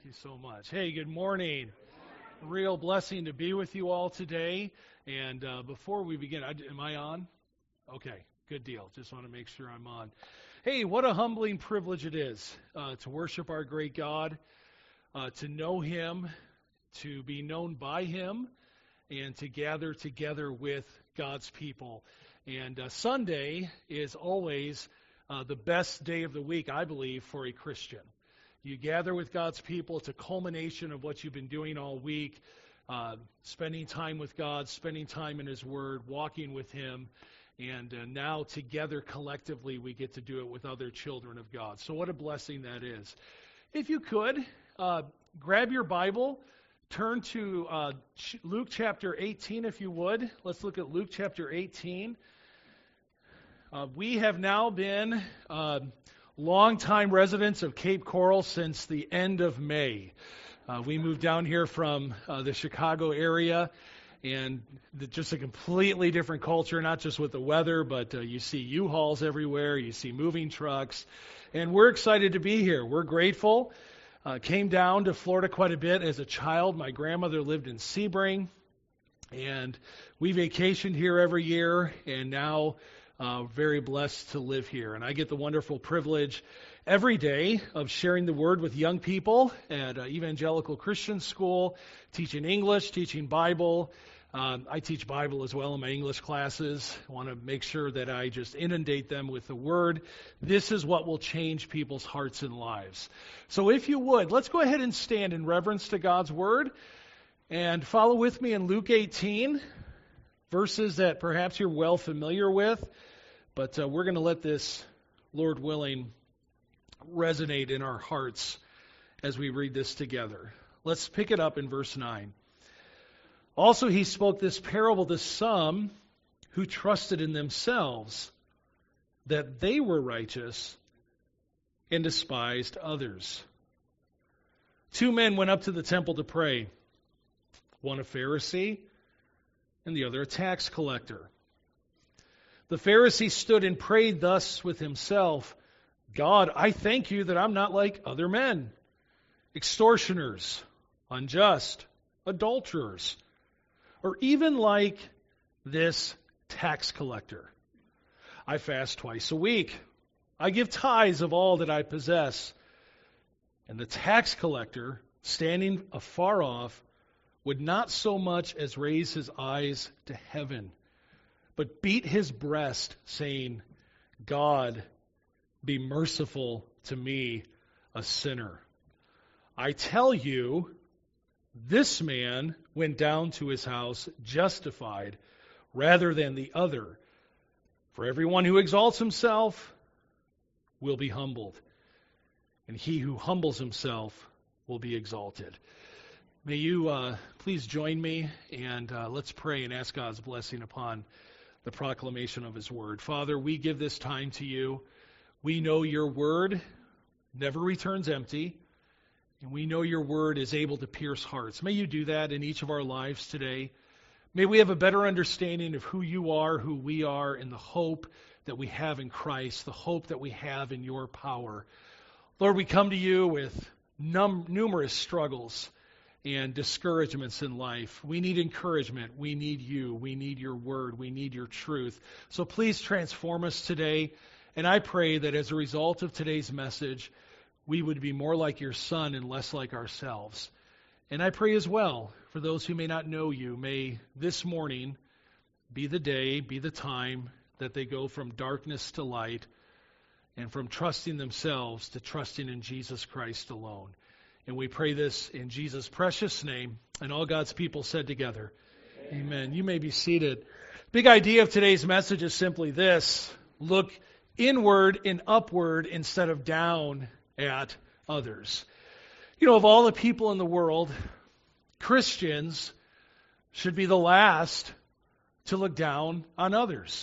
you so much. Hey, good morning. Real blessing to be with you all today. And before we begin, am I on? Okay, good deal. Just want to make sure I'm on. Hey, what a humbling privilege it is to worship our great God, to know Him, to be known by Him, and to gather together with God's people. And Sunday is always the best day of the week, I believe, for a Christian. You gather with God's people. It's a culmination of what you've been doing all week, spending time with God, spending time in His Word, walking with Him. And now together collectively we get to do it with other children of God. So what a blessing that is. If you could, grab your Bible, turn to Luke chapter 18 if you would. Let's look at Luke chapter 18. We have now been longtime residents of Cape Coral since the end of May. We moved down here from the Chicago area, and just a completely different culture, not just with the weather, but you see U-Hauls everywhere, you see moving trucks, and we're excited to be here. We're grateful. Came down to Florida quite a bit as a child. My grandmother lived in Sebring, and we vacationed here every year, and now very blessed to live here. And I get the wonderful privilege every day of sharing the Word with young people at Evangelical Christian School, teaching English, teaching Bible. I teach Bible as well in my English classes. I want to make sure that I just inundate them with the Word. This is what will change people's hearts and lives. So if you would, let's go ahead and stand in reverence to God's Word and follow with me in Luke 18, verses that perhaps you're well familiar with. But we're going to let this, Lord willing, resonate in our hearts as we read this together. Let's pick it up in verse 9. Also he spoke this parable to some who trusted in themselves that they were righteous and despised others. 2 men went up to the temple to pray, one a Pharisee and the other a tax collector. The Pharisee stood and prayed thus with himself, God, I thank you that I'm not like other men, extortioners, unjust, adulterers, or even like this tax collector. I fast twice a week. I give tithes of all that I possess. And the tax collector, standing afar off, would not so much as raise his eyes to heaven, but beat his breast, saying, God, be merciful to me, a sinner. I tell you, this man went down to his house justified rather than the other. For everyone who exalts himself will be humbled, and he who humbles himself will be exalted. May you please join me, and let's pray and ask God's blessing upon the proclamation of His Word. Father, we give this time to you. We know your Word never returns empty, and we know your Word is able to pierce hearts. May you do that in each of our lives today. May we have a better understanding of who you are, who we are, and the hope that we have in Christ, the hope that we have in your power. Lord, we come to you with numerous struggles and discouragements in life. We need encouragement. We need you. We need your word. We need your truth. So please transform us today. And I pray that as a result of today's message, we would be more like your Son and less like ourselves. And I pray as well, for those who may not know you, may this morning be the day, be the time that they go from darkness to light and from trusting themselves to trusting in Jesus Christ alone. And we pray this in Jesus' precious name. And all God's people said together, Amen. You may be seated. Big idea of today's message is simply this: look inward and upward instead of down at others. You know, of all the people in the world, Christians should be the last to look down on others.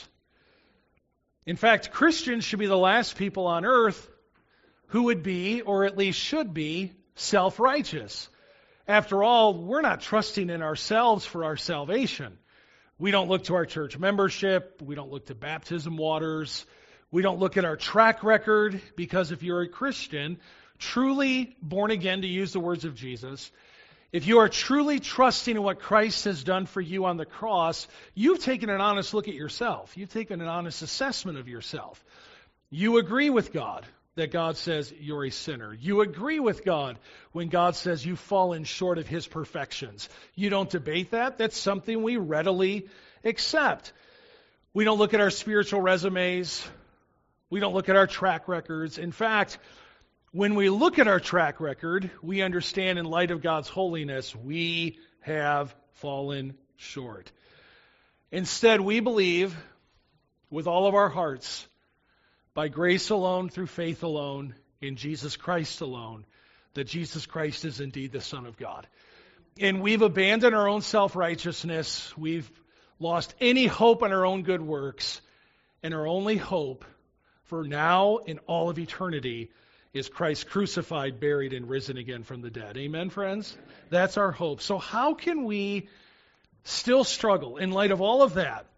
In fact, Christians should be the last people on earth who would be, or at least should be, self-righteous. After all, we're not trusting in ourselves for our salvation. We don't look to our church membership. We don't look to baptism waters. We don't look at our track record, because if you're a Christian, truly born again, to use the words of Jesus, if you are truly trusting in what Christ has done for you on the cross, you've taken an honest look at yourself. You've taken an honest assessment of yourself. You agree with God that God says you're a sinner. You agree with God when God says you've fallen short of His perfections. You don't debate that. That's something we readily accept. We don't look at our spiritual resumes. We don't look at our track records. In fact, when we look at our track record, we understand in light of God's holiness, we have fallen short. Instead, we believe with all of our hearts, by grace alone, through faith alone, in Jesus Christ alone, that Jesus Christ is indeed the Son of God. And we've abandoned our own self-righteousness. We've lost any hope in our own good works. And our only hope for now and all of eternity is Christ crucified, buried, and risen again from the dead. Amen, friends? That's our hope. So how can we still struggle in light of all of that?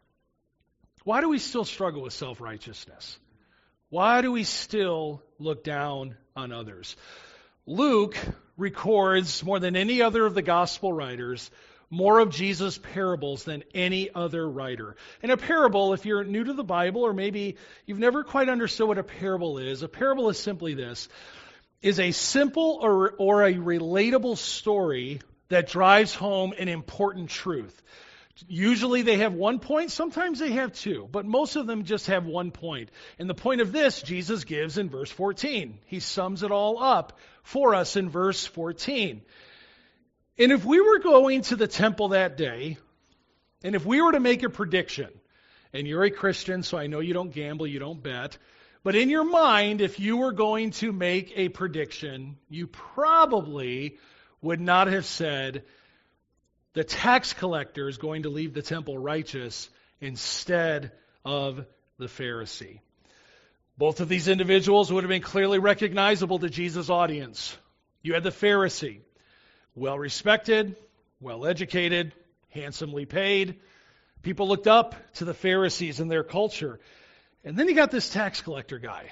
Why do we still struggle with self-righteousness? Why do we still look down on others? Luke records, more than any other of the gospel writers, more of Jesus' parables than any other writer. And a parable, if you're new to the Bible, or maybe you've never quite understood what a parable is simply this, is a simple or a relatable story that drives home an important truth. Usually they have one point, sometimes they have two, but most of them just have one point. And the point of this, Jesus gives in verse 14. He sums it all up for us in verse 14. And if we were going to the temple that day, and if we were to make a prediction, and you're a Christian, so I know you don't gamble, you don't bet, but in your mind, if you were going to make a prediction, you probably would not have said, the tax collector is going to leave the temple righteous instead of the Pharisee. Both of these individuals would have been clearly recognizable to Jesus' audience. You had the Pharisee, well-respected, well-educated, handsomely paid. People looked up to the Pharisees and their culture. And then you got this tax collector guy,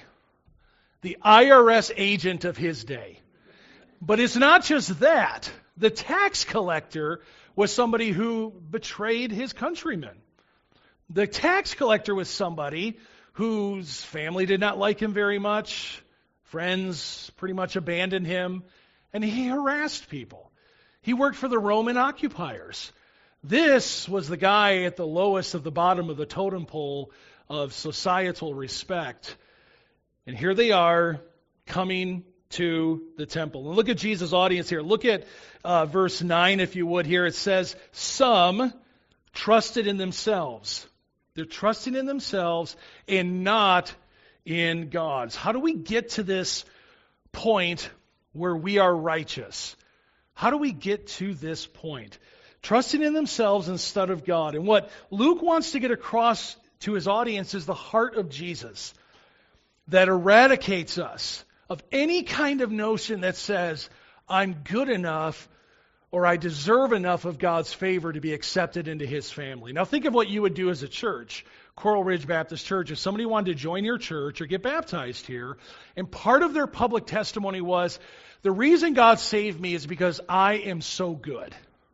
the IRS agent of his day. But it's not just that. The tax collector was somebody who betrayed his countrymen. The tax collector was somebody whose family did not like him very much. Friends pretty much abandoned him. And he harassed people. He worked for the Roman occupiers. This was the guy at the lowest of the bottom of the totem pole of societal respect. And here they are coming to the temple. And look at Jesus' audience here. Look at verse 9, if you would, here. It says, some trusted in themselves. They're trusting in themselves and not in God's. How do we get to this point where we are righteous? How do we get to this point? Trusting in themselves instead of God. And what Luke wants to get across to his audience is the heart of Jesus that eradicates us of any kind of notion that says, I'm good enough or I deserve enough of God's favor to be accepted into His family. Now think of what you would do as a church, Coral Ridge Baptist Church. If somebody wanted to join your church or get baptized here, and part of their public testimony was, the reason God saved me is because I am so good.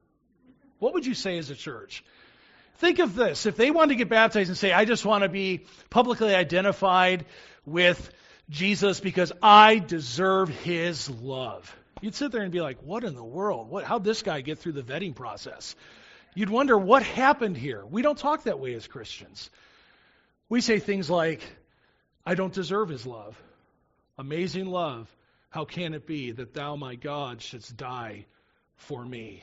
What would you say as a church? Think of this. If they wanted to get baptized and say, I just want to be publicly identified with Jesus because I deserve His love. You'd sit there and be like, what in the world? How'd this guy get through the vetting process? You'd wonder what happened here. We don't talk that way as Christians. We say things like, I don't deserve His love. Amazing love. How can it be that thou, my God, shouldst die for me?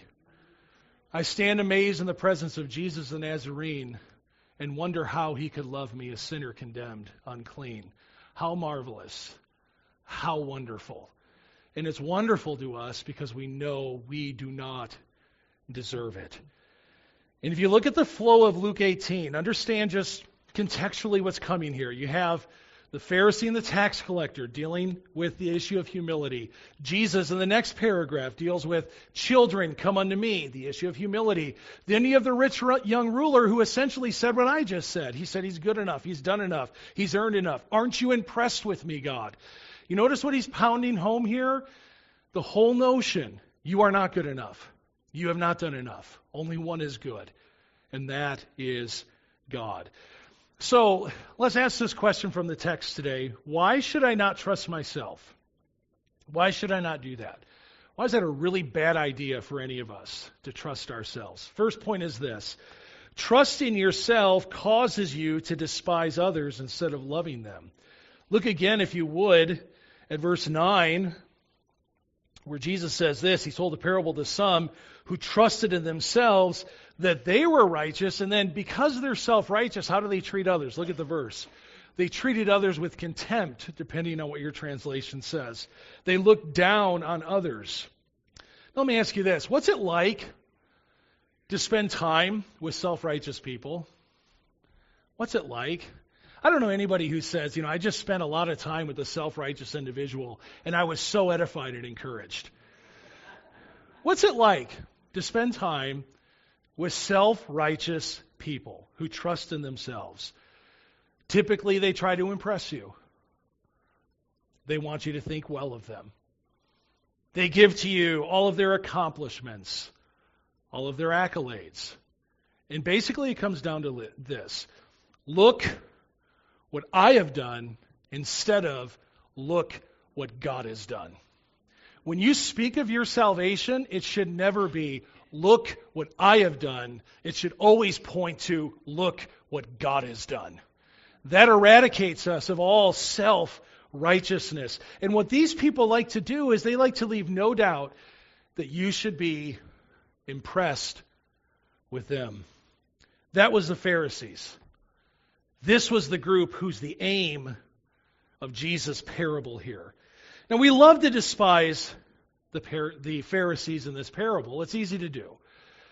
I stand amazed in the presence of Jesus the Nazarene and wonder how He could love me, a sinner condemned, unclean. How marvelous. How wonderful. And it's wonderful to us because we know we do not deserve it. And if you look at the flow of Luke 18, understand just contextually what's coming here. You have the Pharisee and the tax collector dealing with the issue of humility. Jesus in the next paragraph deals with children, come unto me, the issue of humility. Then you have the rich young ruler who essentially said what I just said. He said he's good enough, he's done enough, he's earned enough. Aren't you impressed with me, God? You notice what he's pounding home here? The whole notion, you are not good enough. You have not done enough. Only one is good, and that is God. So let's ask this question from the text today. Why should I not trust myself? Why should I not do that? Why is that a really bad idea for any of us to trust ourselves? First point is this. Trusting yourself causes you to despise others instead of loving them. Look again, if you would, at verse 9, where Jesus says this. He told a parable to some who trusted in themselves that they were righteous, and then because they're self-righteous, how do they treat others? Look at the verse. They treated others with contempt, depending on what your translation says. They looked down on others. Now, let me ask you this. What's it like to spend time with self-righteous people? What's it like? I don't know anybody who says, I just spent a lot of time with a self-righteous individual, and I was so edified and encouraged. What's it like to spend time with self-righteous people who trust in themselves? Typically, they try to impress you. They want you to think well of them. They give to you all of their accomplishments, all of their accolades. And basically, it comes down to this. Look what I have done instead of look what God has done. When you speak of your salvation, it should never be, look what I have done. It should always point to, look what God has done. That eradicates us of all self-righteousness. And what these people like to do is they like to leave no doubt that you should be impressed with them. That was the Pharisees. This was the group who's the aim of Jesus' parable here. Now, we love to despise the Pharisees in this parable. It's easy to do.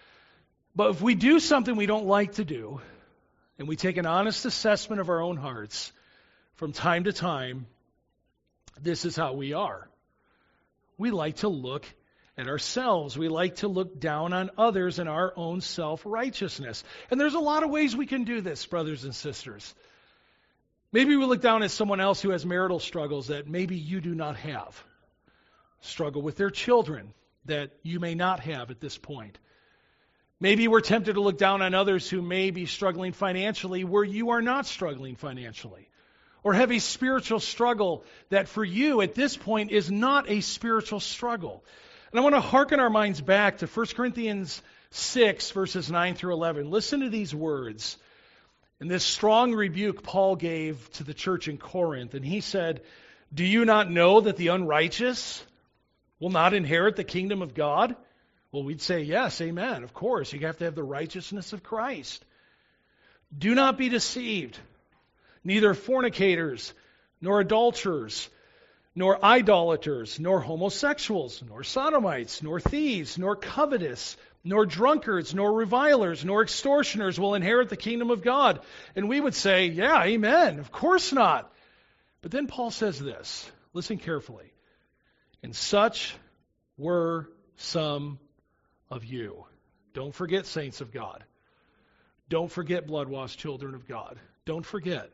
But if we do something we don't like to do, and we take an honest assessment of our own hearts, from time to time, this is how we are. We like to look at ourselves. We like to look down on others in our own self-righteousness. And there's a lot of ways we can do this, brothers and sisters. Maybe we look down at someone else who has marital struggles that maybe you do not have. Struggle with their children that you may not have at this point. Maybe we're tempted to look down on others who may be struggling financially where you are not struggling financially. Or have a spiritual struggle that for you at this point is not a spiritual struggle. And I want to hearken our minds back to 1 Corinthians 6, verses 9 through 11. Listen to these words. In this strong rebuke Paul gave to the church in Corinth, and he said, "Do you not know that the unrighteous will not inherit the kingdom of God?" Well, we'd say, yes, amen. Of course, you have to have the righteousness of Christ. "Do not be deceived. Neither fornicators, nor adulterers, nor idolaters, nor homosexuals, nor sodomites, nor thieves, nor covetous, nor drunkards, nor revilers, nor extortioners will inherit the kingdom of God." And we would say, yeah, amen. Of course not. But then Paul says this. Listen carefully. "And such were some of you." Don't forget, saints of God. Don't forget, blood-washed children of God. Don't forget.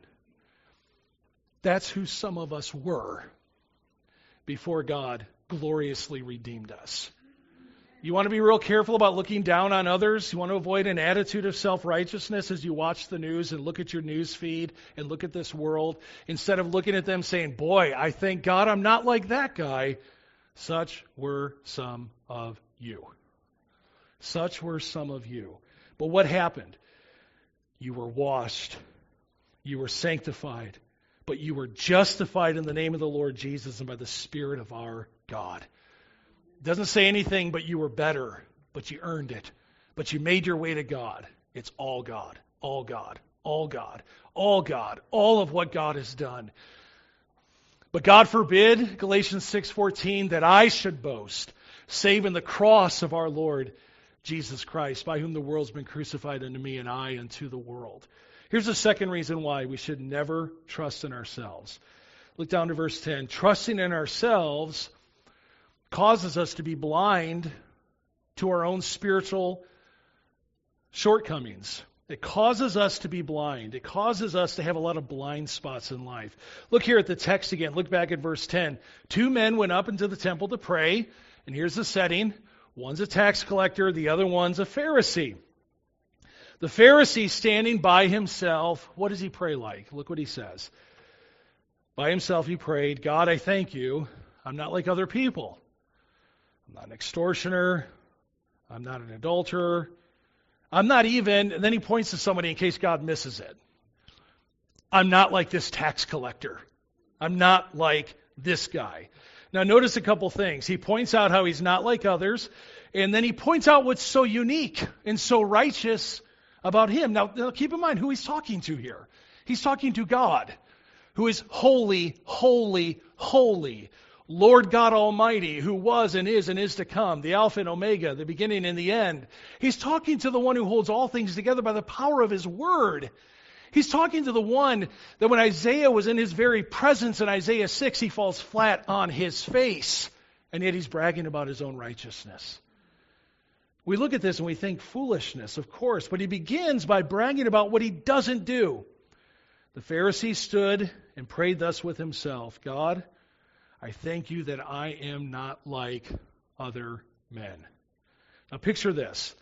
That's who some of us were before God gloriously redeemed us. You want to be real careful about looking down on others? You want to avoid an attitude of self-righteousness as you watch the news and look at your news feed and look at this world, instead of looking at them saying, boy, I thank God I'm not like that guy. Such were some of you. Such were some of you. But what happened? You were washed. You were sanctified. But you were justified in the name of the Lord Jesus and by the Spirit of our God. It doesn't say anything, but you were better. But you earned it. But you made your way to God. It's all God. All God. All God. All God. All of what God has done. But God forbid, Galatians 6:14, that I should boast, save in the cross of our Lord Jesus Christ, by whom the world's been crucified unto me and I unto the world. Here's the second reason why we should never trust in ourselves. Look down to verse 10. Trusting in ourselves causes us to be blind to our own spiritual shortcomings. It causes us to be blind. It causes us to have a lot of blind spots in life. Look here at the text again. Look back at verse 10. 2 men went up into the temple to pray, and here's the setting. One's a tax collector, the other one's a Pharisee. The Pharisee standing by himself, what does he pray like? Look what he says. By himself he prayed, God, I thank you. I'm not like other people. I'm not an extortioner. I'm not an adulterer. I'm not even, and then he points to somebody in case God misses it. I'm not like this tax collector. I'm not like this guy. Now notice a couple things. He points out how he's not like others, and then he points out what's so unique and so righteous about him. Now keep in mind who he's talking to here. He's talking to God, who is holy, holy, holy. Lord God Almighty, who was and is to come, the Alpha and Omega, the beginning and the end. He's talking to the one who holds all things together by the power of his word. He's talking to the one that when Isaiah was in his very presence in Isaiah 6, he falls flat on his face, and yet he's bragging about his own righteousness. We look at this and we think foolishness, of course, but he begins by bragging about what he doesn't do. The Pharisee stood and prayed thus with himself, God, I thank you that I am not like other men. Now picture this.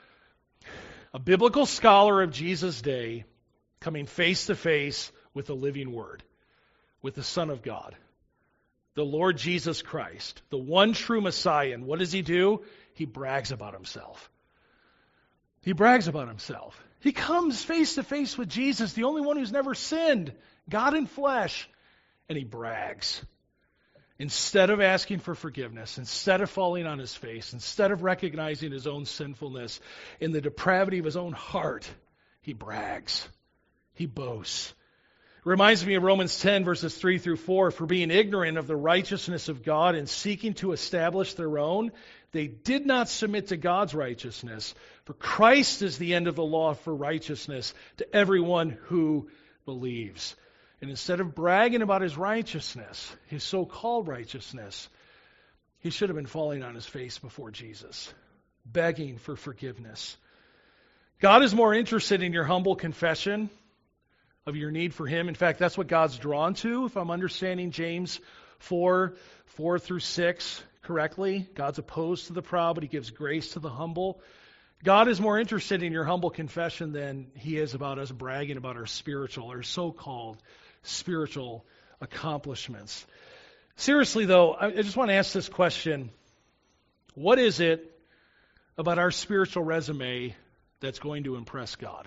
A biblical scholar of Jesus' day coming face to face with the living Word, with the Son of God, the Lord Jesus Christ, the one true Messiah. And what does he do? He brags about himself. He brags about himself. He comes face to face with Jesus, the only one who's never sinned, God in flesh, and he brags. Instead of asking for forgiveness, instead of falling on his face, instead of recognizing his own sinfulness in the depravity of his own heart, he brags. He boasts. It reminds me of Romans 10, verses 3 through 4. For being ignorant of the righteousness of God and seeking to establish their own, they did not submit to God's righteousness. For Christ is the end of the law for righteousness to everyone who believes. And instead of bragging about his righteousness, his so-called righteousness, he should have been falling on his face before Jesus, begging for forgiveness. God is more interested in your humble confession of your need for him. In fact, that's what God's drawn to, if I'm understanding James 4 through 6 correctly. God's opposed to the proud, but he gives grace to the humble. God is more interested in your humble confession than he is about us bragging about our spiritual, or so-called spiritual accomplishments. Seriously, though, I just want to ask this question. What is it about our spiritual resume that's going to impress God?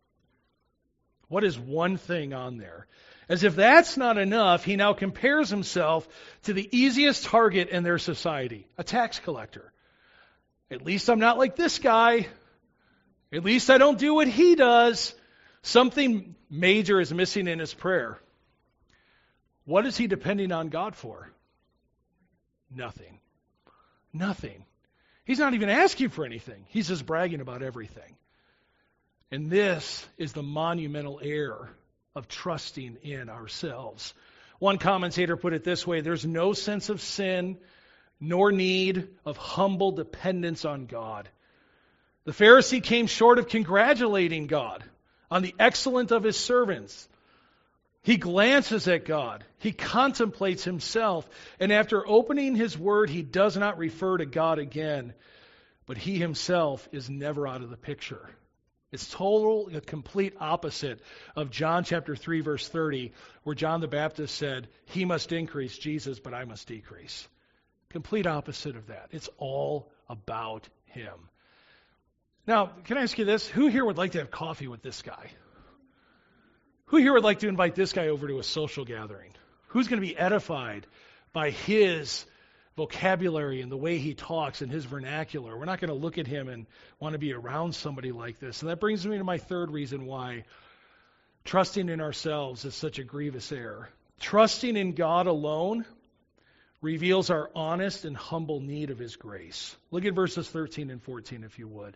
What is one thing on there? As if that's not enough, he now compares himself to the easiest target in their society, a tax collector. At least I'm not like this guy. At least I don't do what he does. Something major is missing in his prayer. What is he depending on God for? Nothing. Nothing. He's not even asking for anything. He's just bragging about everything. And this is the monumental error of trusting in ourselves. One commentator put it this way: there's no sense of sin nor need of humble dependence on God. The Pharisee came short of congratulating God on the excellence of his servants. He glances at God. He contemplates himself. And after opening his word, he does not refer to God again. But he himself is never out of the picture. It's a complete opposite of John chapter 3, verse 30, where John the Baptist said, he must increase, Jesus, but I must decrease. Complete opposite of that. It's all about him. Now, can I ask you this? Who here would like to have coffee with this guy? Who here would like to invite this guy over to a social gathering? Who's going to be edified by his vocabulary and the way he talks and his vernacular? We're not going to look at him and want to be around somebody like this. And that brings me to my third reason why trusting in ourselves is such a grievous error. Trusting in God alone reveals our honest and humble need of his grace. Look at verses 13 and 14 if you would.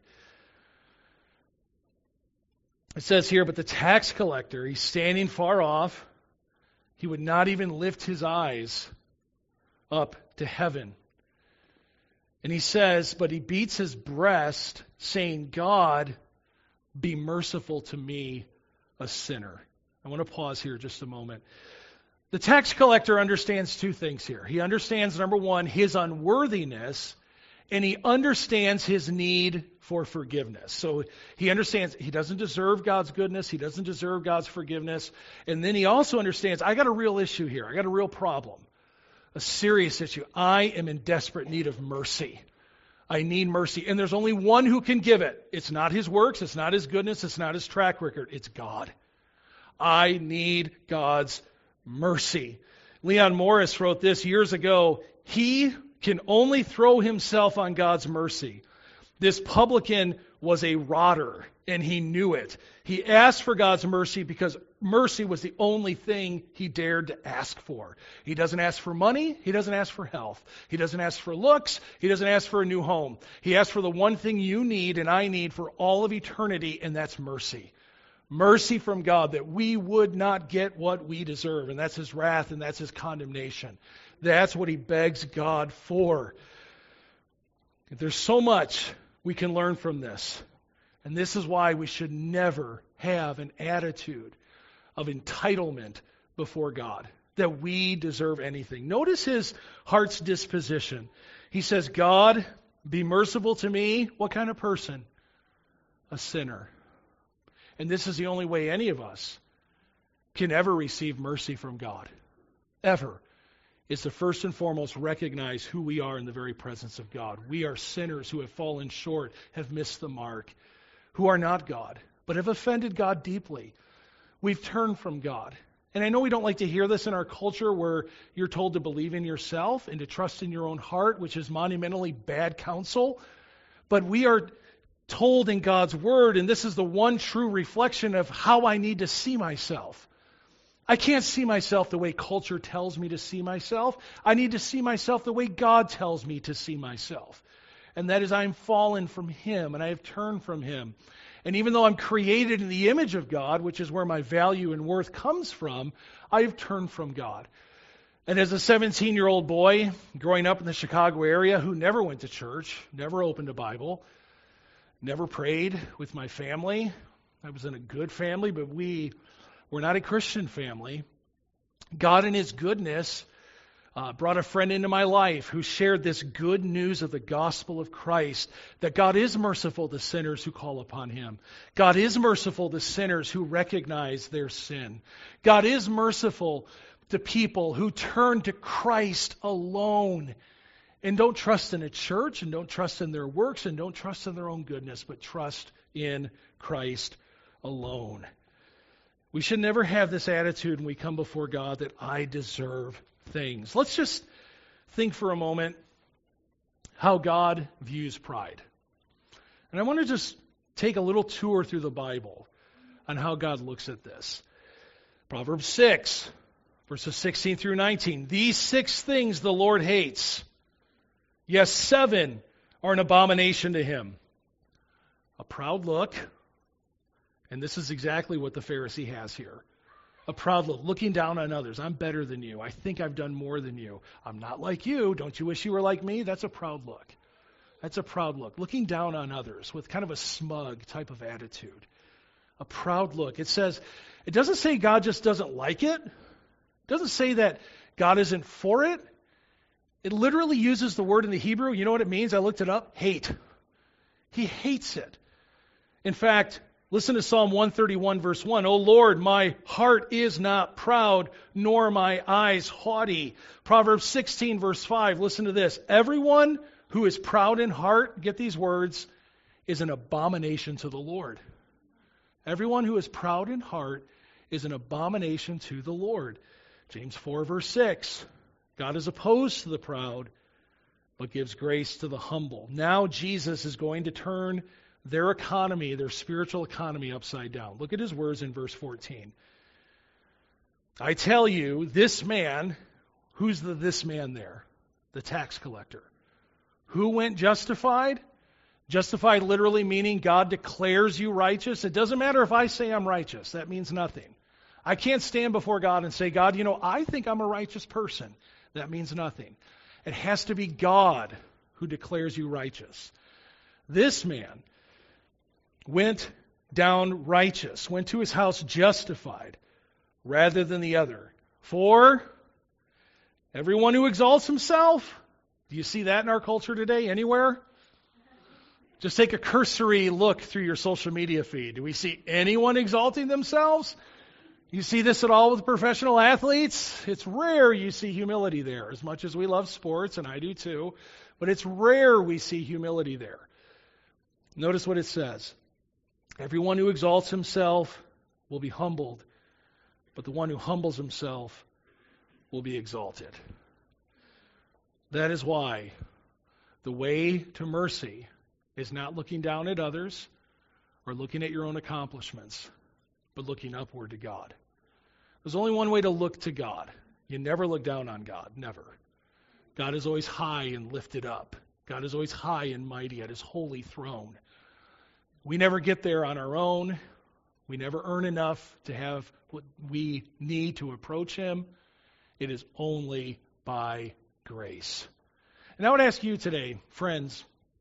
It says here, but the tax collector, he's standing far off. He would not even lift his eyes up to heaven. And he says, but he beats his breast, saying, God, be merciful to me, a sinner. I want to pause here just a moment. The tax collector understands two things here. He understands, number one, his unworthiness, and he understands his need for forgiveness. So he understands he doesn't deserve God's goodness, he doesn't deserve God's forgiveness, and then he also understands, I got a real issue here, I got a real problem, a serious issue. I am in desperate need of mercy. I need mercy, and there's only one who can give it. It's not his works, it's not his goodness, it's not his track record, it's God. I need God's mercy. Leon Morris wrote this years ago. He can only throw himself on God's mercy. This publican was a rotter, and he knew it. He asked for God's mercy because mercy was the only thing he dared to ask for. He doesn't ask for money. He doesn't ask for health. He doesn't ask for looks. He doesn't ask for a new home. He asks for the one thing you need and I need for all of eternity, and that's mercy. Mercy from God, that we would not get what we deserve. And that's his wrath and that's his condemnation. That's what he begs God for. There's so much we can learn from this. And this is why we should never have an attitude of entitlement before God, that we deserve anything. Notice his heart's disposition. He says, God, be merciful to me. What kind of person? A sinner. And this is the only way any of us can ever receive mercy from God. Ever. Is to first and foremost recognize who we are in the very presence of God. We are sinners who have fallen short, have missed the mark, who are not God, but have offended God deeply. We've turned from God. And I know we don't like to hear this in our culture where you're told to believe in yourself and to trust in your own heart, which is monumentally bad counsel. But we are told in God's Word, and this is the one true reflection of how I need to see myself. I can't see myself the way culture tells me to see myself. I need to see myself the way God tells me to see myself. And that is, I'm fallen from Him, and I have turned from Him. And even though I'm created in the image of God, which is where my value and worth comes from, I have turned from God. And as a 17-year-old boy growing up in the Chicago area who never went to church, never opened a Bible, never prayed with my family. I was in a good family, but we were not a Christian family. God in His goodness brought a friend into my life who shared this good news of the gospel of Christ, that God is merciful to sinners who call upon Him. God is merciful to sinners who recognize their sin. God is merciful to people who turn to Christ alone and don't trust in a church and don't trust in their works and don't trust in their own goodness, but trust in Christ alone. We should never have this attitude when we come before God that I deserve things. Let's just think for a moment how God views pride. And I want to just take a little tour through the Bible on how God looks at this. Proverbs 6, verses 16 through 19. These 6 things the Lord hates. Yes, 7 are an abomination to Him. A proud look. And this is exactly what the Pharisee has here. A proud look, looking down on others. I'm better than you. I think I've done more than you. I'm not like you. Don't you wish you were like me? That's a proud look. That's a proud look. Looking down on others with kind of a smug type of attitude. A proud look. It says, it doesn't say God just doesn't like it. It doesn't say that God isn't for it. It literally uses the word in the Hebrew. You know what it means? I looked it up. Hate. He hates it. In fact, listen to Psalm 131, verse 1. O Lord, my heart is not proud, nor my eyes haughty. Proverbs 16, verse 5. Listen to this. Everyone who is proud in heart, get these words, is an abomination to the Lord. Everyone who is proud in heart is an abomination to the Lord. James 4, verse 6. God is opposed to the proud, but gives grace to the humble. Now Jesus is going to turn their economy, their spiritual economy, upside down. Look at His words in verse 14. I tell you, this man, who's this man there? The tax collector. Who went justified? Justified literally meaning God declares you righteous. It doesn't matter if I say I'm righteous. That means nothing. I can't stand before God and say, God, I think I'm a righteous person. That means nothing. It has to be God who declares you righteous. This man went down righteous, went to his house justified, rather than the other. For everyone who exalts himself, do you see that in our culture today anywhere? Just take a cursory look through your social media feed. Do we see anyone exalting themselves? You see this at all with professional athletes? It's rare you see humility there, as much as we love sports, and I do too, but it's rare we see humility there. Notice what it says. Everyone who exalts himself will be humbled, but the one who humbles himself will be exalted. That is why the way to mercy is not looking down at others or looking at your own accomplishments, but looking upward to God. There's only one way to look to God. You never look down on God, never. God is always high and lifted up. God is always high and mighty at his holy throne. We never get there on our own. We never earn enough to have what we need to approach him. It is only by grace. And I would ask you today, friends,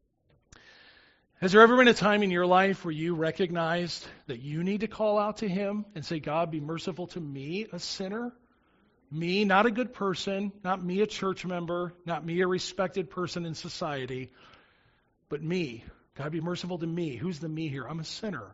has there ever been a time in your life where you recognized that you need to call out to him and say, God, be merciful to me, a sinner? Me, not a good person, not me, a church member, not me, a respected person in society, but me. God, be merciful to me. Who's the me here? I'm a sinner.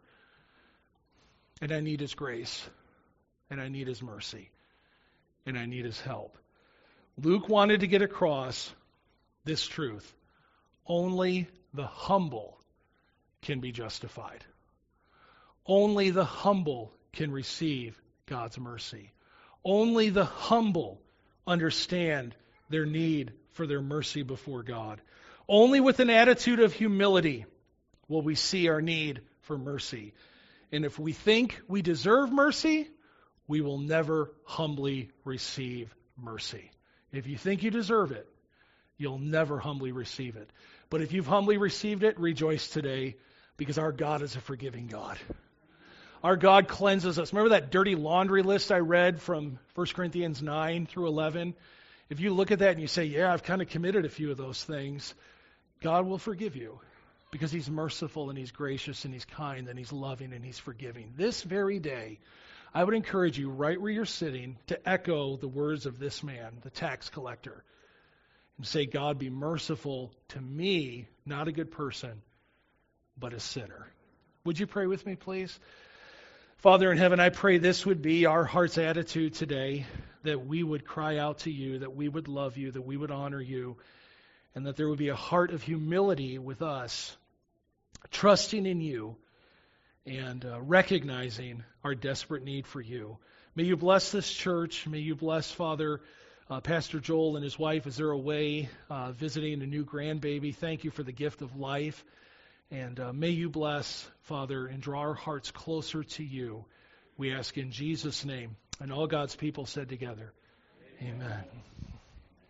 And I need his grace. And I need his mercy. And I need his help. Luke wanted to get across this truth. Only the humble can be justified. Only the humble can receive God's mercy. Only the humble understand their need for their mercy before God. Only with an attitude of humility will we see our need for mercy. And if we think we deserve mercy, we will never humbly receive mercy. If you think you deserve it, you'll never humbly receive it. But if you've humbly received it, rejoice today, because our God is a forgiving God. Our God cleanses us. Remember that dirty laundry list I read from 1 Corinthians 9 through 11? If you look at that and you say, yeah, I've kind of committed a few of those things, God will forgive you because he's merciful and he's gracious and he's kind and he's loving and he's forgiving. This very day, I would encourage you right where you're sitting to echo the words of this man, the tax collector, and say, God, be merciful to me, not a good person, but a sinner. Would you pray with me, please? Father in heaven, I pray this would be our heart's attitude today, that we would cry out to you, that we would love you, that we would honor you, and that there would be a heart of humility with us, trusting in you and recognizing our desperate need for you. May you bless this church. May you bless, Father, Pastor Joel and his wife as they're away visiting a new grandbaby. Thank you for the gift of life. And may you bless, Father, and draw our hearts closer to you. We ask in Jesus' name. And all God's people said together, Amen.